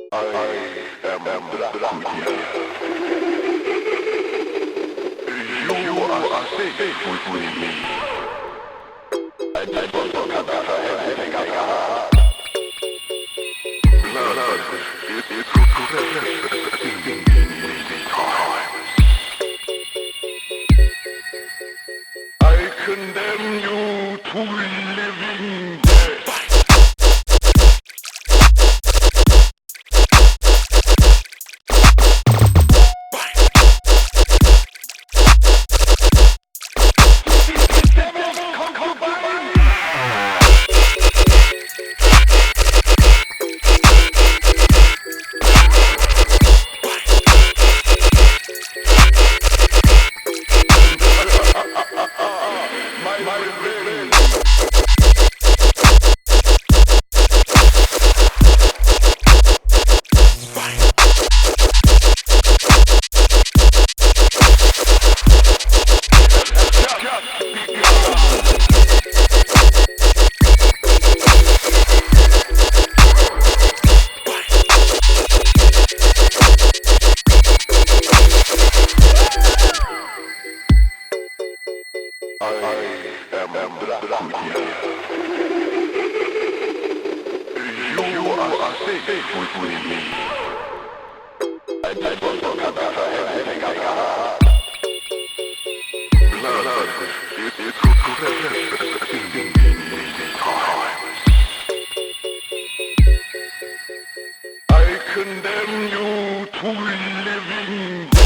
I am Dracula. You are safe with me. I don't come after anything I got. Blood is precious in these times. I condemn you to living death. My revenge. I am Dracula. You are safe with me. I don't come after anything I got. Blood is precious in these times. I condemn you to living